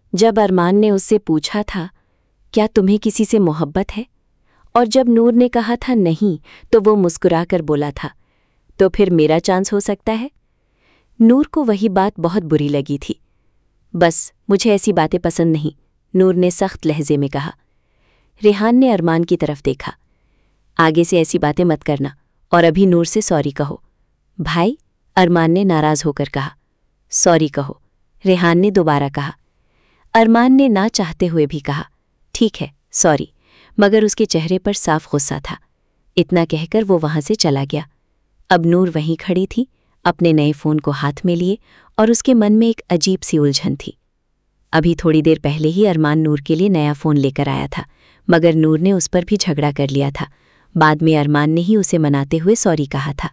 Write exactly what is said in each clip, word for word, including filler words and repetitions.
जब अरमान ने उससे पूछा था, क्या तुम्हें किसी से मोहब्बत है? और जब नूर ने कहा था नहीं, तो वो मुस्कुराकर बोला था, तो फिर मेरा चांस हो सकता है। नूर को वही बात बहुत बुरी लगी थी। बस मुझे ऐसी बातें पसंद नहीं, नूर ने सख्त लहजे में कहा। रेहान ने अरमान की तरफ देखा। आगे से ऐसी बातें मत करना और अभी नूर से सॉरी कहो। भाई, अरमान ने नाराज होकर कहा। सॉरी कहो, रेहान ने दोबारा कहा। अरमान ने ना चाहते हुए भी कहा, ठीक है सॉरी, मगर उसके चेहरे पर साफ गुस्सा था। इतना कहकर वो वहां से चला गया। अब नूर वहीं खड़ी थी, अपने नए फ़ोन को हाथ में लिए, और उसके मन में एक अजीब सी उलझन थी। अभी थोड़ी देर पहले ही अरमान नूर के लिए नया फ़ोन लेकर आया था, मगर नूर ने उस पर भी झगड़ा कर लिया था। बाद में अरमान ने ही उसे मनाते हुए सॉरी कहा था।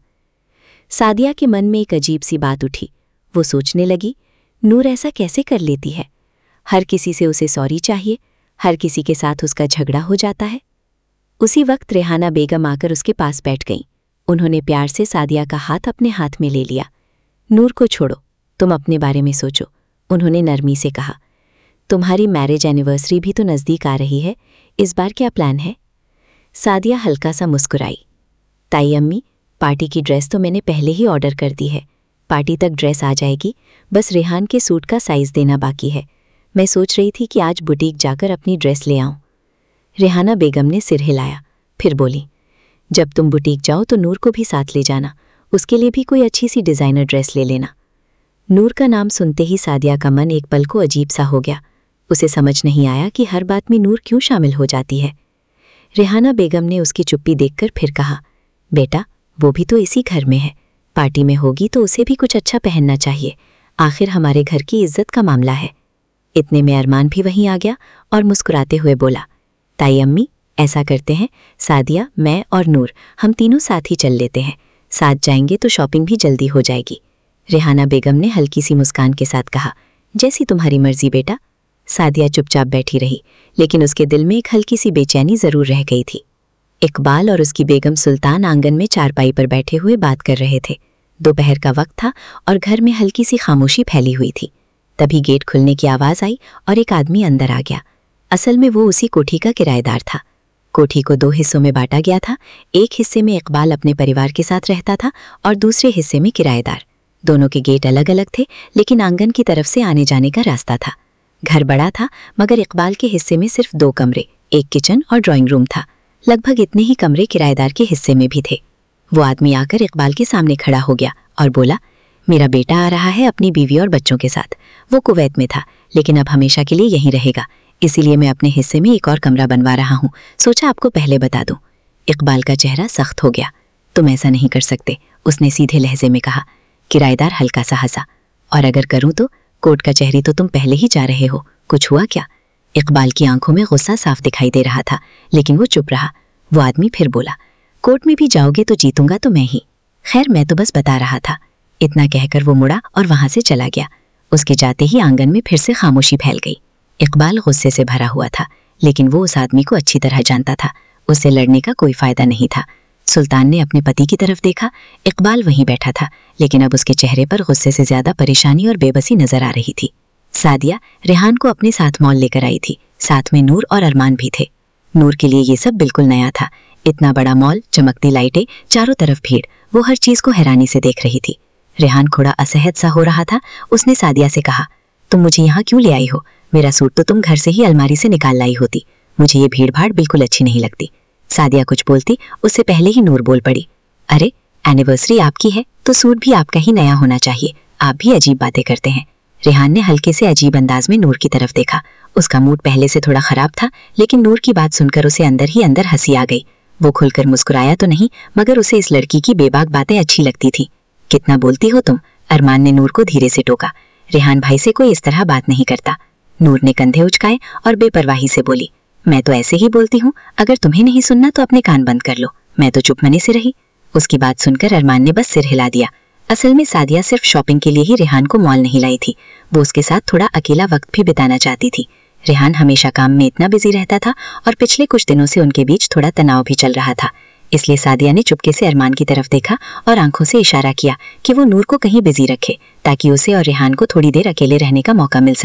सादिया के मन में एक अजीब सी बात उठी। वो सोचने लगी, नूर ऐसा कैसे कर लेती है? हर किसी से उसे सॉरी चाहिए, हर किसी के साथ उसका झगड़ा हो जाता है। उसी वक्त रेहाना बेगम आकर उसके पास बैठ गईं। उन्होंने प्यार से सादिया का हाथ अपने हाथ में ले लिया। नूर को छोड़ो, तुम अपने बारे में सोचो, उन्होंने नरमी से कहा। तुम्हारी मैरिज एनिवर्सरी भी तो नज़दीक आ रही है, इस बार क्या प्लान है? सादिया हल्का सा मुस्कुराई। ताई अम्मी, पार्टी की ड्रेस तो मैंने पहले ही ऑर्डर कर दी है। पार्टी तक ड्रेस आ जाएगी, बस रेहान के सूट का साइज़ देना बाकी है। मैं सोच रही थी कि आज बुटीक जाकर अपनी ड्रेस ले आऊं। रेहाना बेगम ने सिर हिलाया, फिर बोली, जब तुम बुटीक जाओ तो नूर को भी साथ ले जाना, उसके लिए भी कोई अच्छी सी डिज़ाइनर ड्रेस ले लेना। नूर का नाम सुनते ही सादिया का मन एक पल को अजीब सा हो गया। उसे समझ नहीं आया कि हर बात में नूर क्यों शामिल हो जाती है। रेहाना बेगम ने उसकी चुप्पी देखकर फिर कहा, बेटा, वो भी तो इसी घर में है, पार्टी में होगी तो उसे भी कुछ अच्छा पहनना चाहिए, आखिर हमारे घर की इज्जत का मामला है। इतने में अरमान भी वहीं आ गया और मुस्कुराते हुए बोला, ताई अम्मी, ऐसा करते हैं, सादिया, मैं और नूर, हम तीनों साथ ही चल लेते हैं। साथ जाएंगे तो शॉपिंग भी जल्दी हो जाएगी। रेहाना बेगम ने हल्की सी मुस्कान के साथ कहा, जैसी तुम्हारी मर्जी बेटा। सादिया चुपचाप बैठी रही, लेकिन उसके दिल में एक हल्की सी बेचैनी जरूर रह गई थी। इकबाल और उसकी बेगम सुल्तान आंगन में चारपाई पर बैठे हुए बात कर रहे थे। दोपहर का वक्त था और घर में हल्की सी खामोशी फैली हुई थी। तभी गेट खुलने की आवाज़ आई और एक आदमी अंदर आ गया। असल में वो उसी कोठी का किराएदार था। कोठी को दो हिस्सों में बांटा गया था। एक हिस्से में इकबाल अपने परिवार के साथ रहता था और दूसरे हिस्से में किराएदार। दोनों के गेट अलग अलग थे, लेकिन आंगन की तरफ से आने जाने का रास्ता था। घर बड़ा था, मगर इकबाल के हिस्से में सिर्फ दो कमरे, एक किचन और ड्राइंग रूम था। लगभग इतने ही कमरे किराएदार के हिस्से में भी थे। वो आदमी आकर इकबाल के सामने खड़ा हो गया और बोला, मेरा बेटा आ रहा है अपनी बीवी और बच्चों के साथ। वो कुवैत में था, लेकिन अब हमेशा के लिए यहीं रहेगा, इसीलिए मैं अपने हिस्से में एक और कमरा बनवा रहा हूँ, सोचा आपको पहले बता दूं। इकबाल का चेहरा सख्त हो गया। तुम ऐसा नहीं कर सकते, उसने सीधे लहजे में कहा। किराएदार हल्का सा हंसा। और अगर करूं तो? कोर्ट कचहरी तो तुम पहले ही जा रहे हो, कुछ हुआ क्या? इकबाल की आंखों में गुस्सा साफ दिखाई दे रहा था, लेकिन वो चुप रहा। वो आदमी फिर बोला, कोर्ट में भी जाओगे तो जीतूंगा तो मैं ही। खैर, मैं तो बस बता रहा था। इतना कहकर वो मुड़ा और वहां से चला गया। उसके जाते ही आंगन में फिर से खामोशी फैल गई। इकबाल गुस्से से भरा हुआ था, लेकिन वो उस आदमी को अच्छी तरह जानता था। उससे लड़ने का कोई फायदा नहीं था। सुल्तान ने अपने पति की तरफ देखा। इकबाल वहीं बैठा था, लेकिन अब उसके चेहरे पर गुस्से से ज्यादा परेशानी और बेबसी नजर आ रही थी। सादिया रेहान को अपने साथ मॉल लेकर आई थी। साथ में नूर और अरमान भी थे। नूर के लिए ये सब बिल्कुल नया था। इतना बड़ा मॉल, चमकती लाइटें, चारों तरफ भीड़, वो हर चीज को हैरानी से देख रही थी। रेहान थोड़ा असहज सा हो रहा था। उसने सादिया से कहा, तुम मुझे यहाँ क्यों ले आई हो? मेरा सूट तो तुम घर से ही अलमारी से निकाल लाई होती। मुझे ये भीड़ भाड़ बिल्कुल अच्छी नहीं लगती। सादिया कुछ बोलती, उससे पहले ही नूर बोल पड़ी, अरे एनिवर्सरी आपकी है तो सूट भी आपका ही नया होना चाहिए, आप भी अजीब बातें करते हैं। रेहान ने हल्के से अजीब अंदाज में नूर की तरफ देखा। उसका मूड पहले से थोड़ा खराब था, लेकिन नूर की बात सुनकर उसे अंदर ही अंदर हंसी आ गई। वो खुलकर मुस्कुराया तो नहीं, मगर उसे इस लड़की की बेबाक बातें अच्छी लगती थी। कितना बोलती हो तुम? अरमान ने नूर को धीरे से टोका। रेहान भाई से कोई इस तरह बात नहीं करता। नूर ने कंधे उचकाए और बेपरवाही से बोली, मैं तो ऐसे ही बोलती हूँ, अगर तुम्हें नहीं सुनना तो अपने कान बंद कर लो। मैं तो चुप मने से रही। उसकी बात सुनकर अरमान ने बस सिर हिला दिया। असल में सादिया सिर्फ शॉपिंग के लिए ही रेहान को मॉल नहीं लाई थी। वो उसके साथ थोड़ा अकेला वक्त भी बिताना चाहती थी। रेहान हमेशा काम में इतना बिजी रहता था और पिछले कुछ दिनों से उनके बीच थोड़ा तनाव भी चल रहा था। इसलिए सादिया ने चुपके से अरमान की तरफ देखा और आंखों से इशारा किया कि वो नूर को कहीं बिजी रखे, ताकि उसे और रेहान को थोड़ी देर अकेले रहने का मौका मिल सके।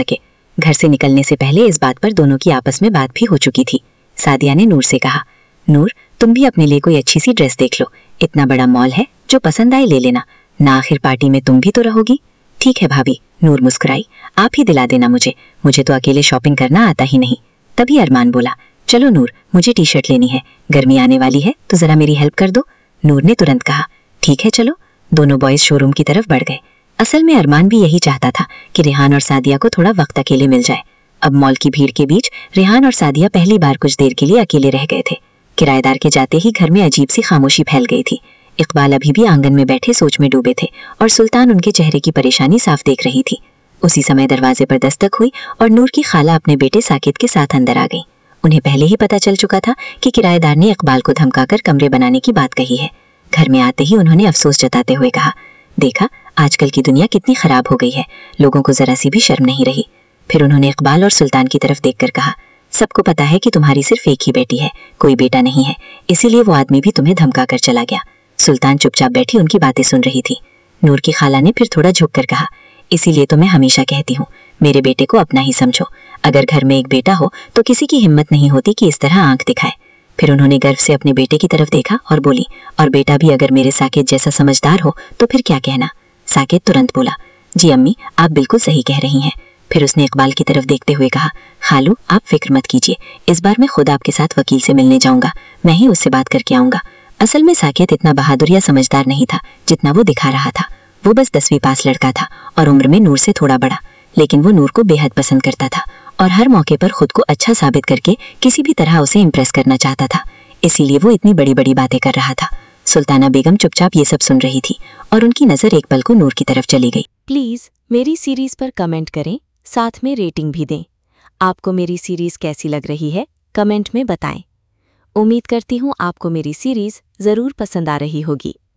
घर से निकलने से पहले इस बात पर दोनों की आपस में बात भी हो चुकी थी। सादिया ने नूर से कहा, नूर तुम भी अपने लिए कोई अच्छी सी ड्रेस देख लो, इतना बड़ा मॉल है, जो पसंद आए ले लेना ना, आखिर पार्टी में तुम भी तो रहोगी। ठीक है भाभी, नूर मुस्कुराई, आप ही दिला देना मुझे, मुझे तो अकेले शॉपिंग करना आता ही नहीं। तभी अरमान बोला, चलो नूर मुझे टी शर्ट लेनी है, गर्मी आने वाली है तो जरा मेरी हेल्प कर दो। नूर ने तुरंत कहा, ठीक है चलो। दोनों बॉयज शोरूम की तरफ बढ़ गए। असल में अरमान भी यही चाहता था कि रेहान और सादिया को थोड़ा वक्त अकेले मिल जाए। अब मॉल की भीड़ के बीच रेहान और सादिया पहली बार कुछ देर के लिए अकेले रह गए थे। किराएदार के जाते ही घर में अजीब सी खामोशी फैल गई थी। इकबाल अभी भी आंगन में बैठे सोच में डूबे थे और सुल्तान उनके चेहरे की परेशानी साफ देख रही थी। उसी समय दरवाजे पर दस्तक हुई और नूर की खाला अपने बेटे साकिब के साथ अंदर आ गई। उन्हें पहले ही पता चल चुका था कि किराएदार ने इकबाल को धमकाकर कमरे बनाने की बात कही है। घर में आते ही उन्होंने अफसोस जताते हुए कहा, देखा आजकल की दुनिया कितनी खराब हो गई है, लोगों को जरा सी भी शर्म नहीं रही। फिर उन्होंने इकबाल और सुल्तान की तरफ देखकर कहा, सबको पता है कि तुम्हारी सिर्फ एक ही बेटी है, कोई बेटा नहीं है, इसीलिए वो आदमी भी तुम्हें धमका कर चला गया। सुल्तान चुपचाप बैठी उनकी बातें सुन रही थी। नूर की खाला ने फिर थोड़ा झुक कर कहा, इसीलिए तो मैं हमेशा कहती हूँ, मेरे बेटे को अपना ही समझो। अगर घर में एक बेटा हो तो किसी की हिम्मत नहीं होती कि इस तरह आंख दिखाए। फिर उन्होंने गर्व से अपने बेटे की तरफ देखा और बोली, और बेटा भी अगर मेरे साकिब जैसा समझदार हो तो फिर क्या कहना। साकिब तुरंत बोला, जी अम्मी आप बिल्कुल सही कह रही हैं। फिर उसने इकबाल की तरफ देखते हुए कहा, खालू आप फिक्र मत कीजिए, इस बार मैं खुद आपके साथ वकील से मिलने जाऊंगा, मैं ही उससे बात करके आऊंगा। असल में साकिब इतना बहादुर या समझदार नहीं था जितना वो दिखा रहा था। वो बस दसवीं पास लड़का था और उम्र में नूर से थोड़ा बड़ा, लेकिन वो नूर को बेहद पसंद करता था और हर मौके पर खुद को अच्छा साबित करके किसी भी तरह उसे इम्प्रेस करना चाहता था। इसीलिए वो इतनी बड़ी बड़ी बातें कर रहा था। सुल्ताना बेगम चुपचाप ये सब सुन रही थी और उनकी नजर एक पल को नूर की तरफ चली गई। प्लीज़ मेरी सीरीज़ पर कमेंट करें, साथ में रेटिंग भी दें। आपको मेरी सीरीज़ कैसी लग रही है कमेंट में बताएं। उम्मीद करती हूँ आपको मेरी सीरीज़ ज़रूर पसंद आ रही होगी।